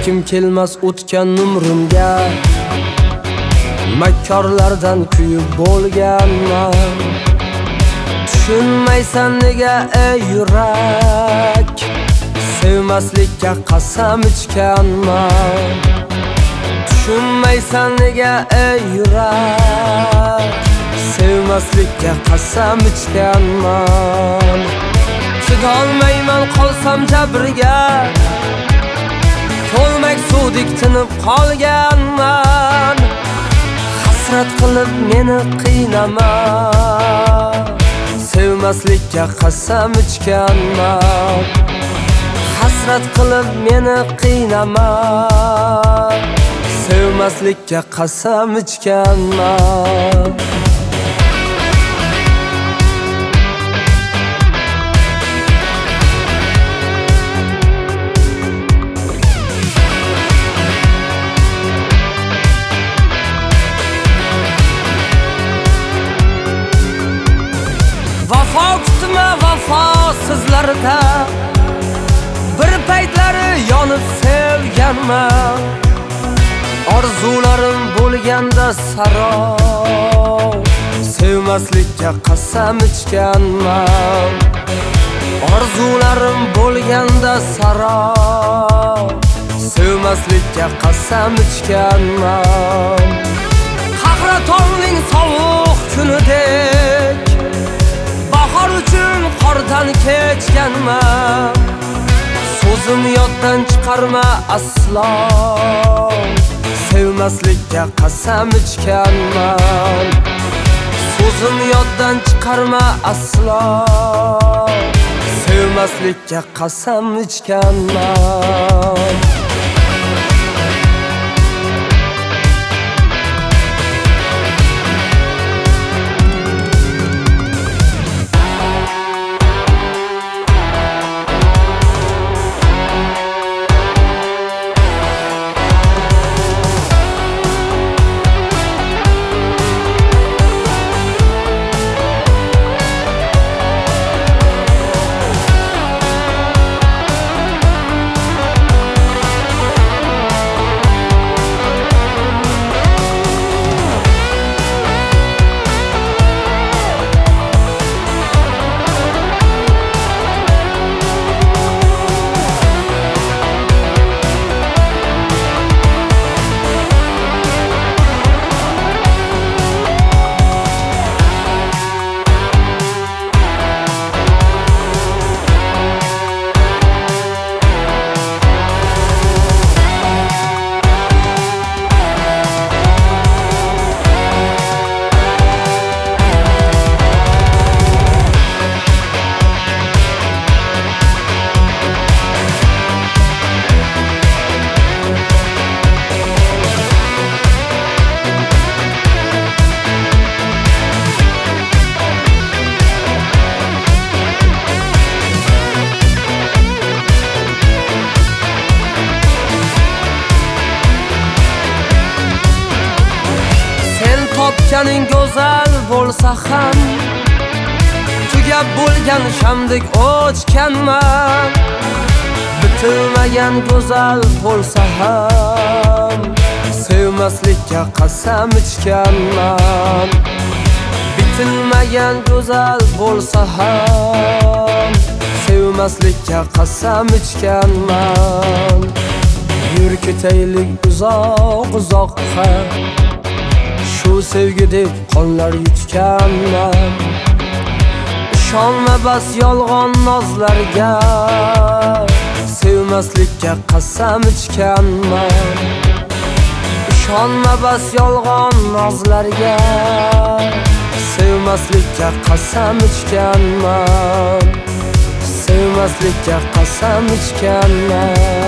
qaytgim kelmas o'tgan umrimga. Makkorlardan kuyib bo'lganman. Tushunmaysan nega ey yurak, sevmaslikka qasam ichganman. Tushunmaysan nega ey yurak, sevmaslikka qasam ichganman. Chidolmayman qolsam jabriga, ko'lmak suvdek tinib qolganman. Hasrat qilib meni qiynama, sevmaslikka qasam ichganman. Hasrat qilib meni qiynama, sevmaslikka qasam ichganman. Vafo kutma vafosizlarda, bir paytlari yonib sevganman. Orzularim bo'lganda saro, sevmaslikka qasam ichganman. Orzularim bo'lganda saro, sevmaslikka qasam ichganman. Qahratonning sovuq kunidek, bahor uchun qordan kechganman. So'zim yoddan chiqarma aslo, sevmaslikka qasam ichganman. So'zim yoddan chiqarma aslo, sevmaslikka qasam ichganman. Topganing go'zal bo'lsa ham, tugab bo'lgan shamdek o'chganman. Bitilmagan go'zal bo'lsa ham, sevmaslikka qasam ichganman. Bitilmagan go'zal bo'lsa ham, sevmaslikka qasam ichganman. Yur ketaylik uzoq-uzoqqa, shu sevgi deb qonlar yutganman. Ishonma bas yolg'on nozlarga, sevmaslikka qasam ichganman. Ishonma bas yolg'on nozlarga, sevmaslikka qasam ichganman. Sevmaslikka qasam ichganman.